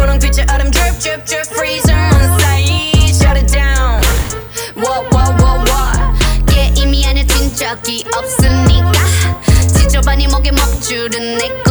분홍빛의 얼음 drip drip drip freezer on side shut it down what 게임이 아니야 진 적이 없으니까 지저분이 목에 먹줄은 내